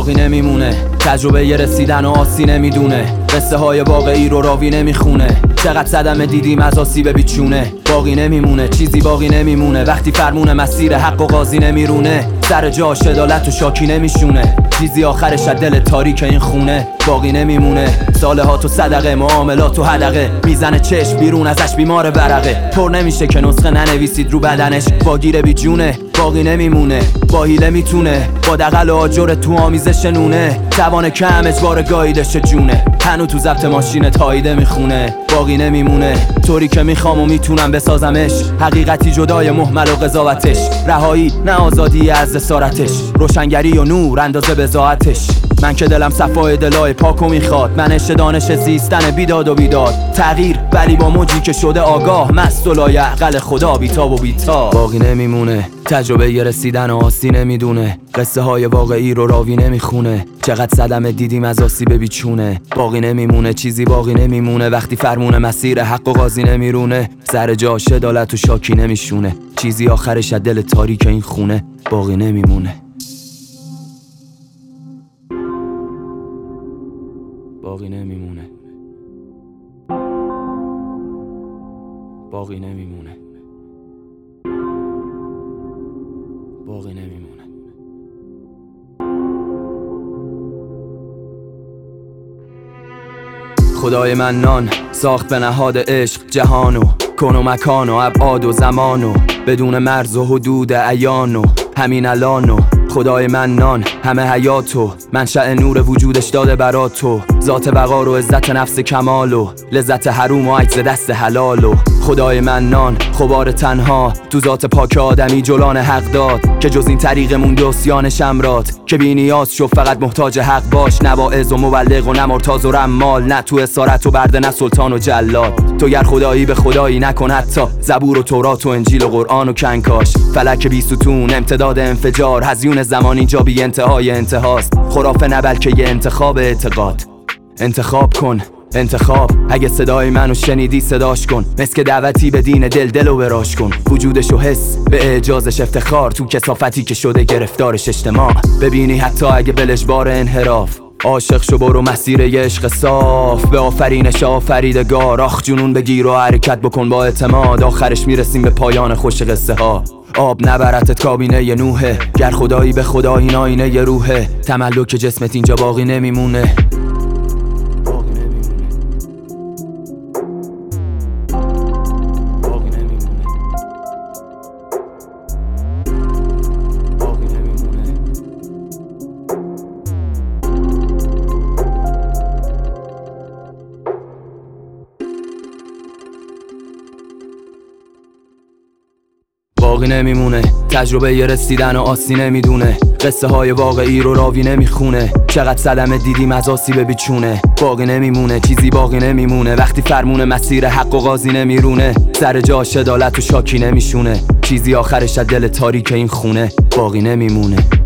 باقی نمیمونه. تجربه ی رسیدن و آسی نمیدونه، قصه های واقعی رو راوی نمیخونه. چقدر صدمه دیدیم از آسیب بیچونه. باقی نمیمونه، چیزی باقی نمیمونه وقتی فرمون مسیر حق و قاضی نمیرونه. سر جاش عدالت و شاکی نمیشونه، چیزی آخرش از دل تاریک این خونه. باقی نمیمونه، صالحات و صدقه، معاملات و حدقه، میزنه چشم بیرون ازش بیمار ورقه. پر نمیشه که نسخه ننویسید رو بدنش، باگیر بی جونه. باقی نمیمونه، با حیله میتونه، با دغل و آجر تو آمیزش نونه. توان کم اجبار گاییدش جونه، هنو تو ضبط ماشین تاییده میخونه. باقی نمیمونه، طوری که میخوام و میتونم بسازمش، حقیقتی جدای محمل و قضاوتش. رهایی نه آزادی از اسارتش، روشنگری و نور اندازه بضاعتش. من که دلم صفای دلای پاکو میخواد، منش دانش زیستن بیداد و بیداد. تغییر ولی با موجی که شده آگاه، مست و لایعقل خدا بیتاب و بیتاب. باقی نمیمونه، تجربه ی رسیدن و آسی نمیدونه، قصه های واقعی رو راوی نمیخونه. چقدر صدمه دیدیم از آسیب بیچونه. باقی نمیمونه، چیزی باقی نمیمونه وقتی فرمون مسیر حق و قاضی نمیرونه. سر جاش عدالت و شاکی نمیشونه، چیزی آخرش از دل تاریک این خونه. باقی نمیمونه. باقی نمیمونه. باقی نمیمونه. باقی نمیمونه. خدای منان ساخت به نهاد عشق جهانو، کن و مکان و ابعاد و زمانو، بدون مرز و حدود عیانو همین الانو. خدای منان همه حیاتو، منشأ نور وجودش داده براتو. ذات وقار و عزت نفس کمالو، لذت حروم و عجز دست حلالو. خدای منان خبار تنها، تو ذات پاک آدمی جلان حق داد. که جز این طریق مونده و سیان شمرات، که بی نیاز شو فقط محتاج حق باش. نه واعظ و مبلغ و نه مرتاض و رمال، نه تو اسارت و برده نه سلطان و جلاد. تو گر خدایی به خدایی نکن حتی، زبور و تورات و انجیل و قرآن و کنکاش. فلک بی ستون امتداد انفجار، هزیون زمان اینجا بی انتهای انتهاست. خرافه نه بلکه یه انتخاب اعتقاد. انتخاب کن، انتخاب. اگه صدای منو شنیدی صداش کن، مثل که دعوتی به دین دلو براش کن. وجودشو حس به اعجازش افتخار، تو کثافتی که شده گرفتارش اجتماع. ببینی حتی اگه بلش بار انحراف، عاشق شو برو مسیر ی عشق صاف. به آفرینش آفریدگار، آخ جنون بگیر و حرکت بکن با اعتماد. آخرش میرسیم به پایان خوش قصه ها. آب نبرتت کابینه ی نوحه، گر خدایی به خدایی این آینه ی روحه. تملک جسمت اینجا باقی نمیمونه. باقی نمیمونه، تجربه ی رسیدن و آسی نمیدونه، قصه های واقعی رو راوی نمیخونه. چقدر صدمه دیدیم از آسیب بیچونه. باقی نمیمونه، چیزی باقی نمیمونه وقتی فرمون مسیر حق و قاضی نمیرونه. سر جاش عدالت و شاکی نمیشونه، چیزی آخرش از دل تاریک این خونه. باقی نمیمونه.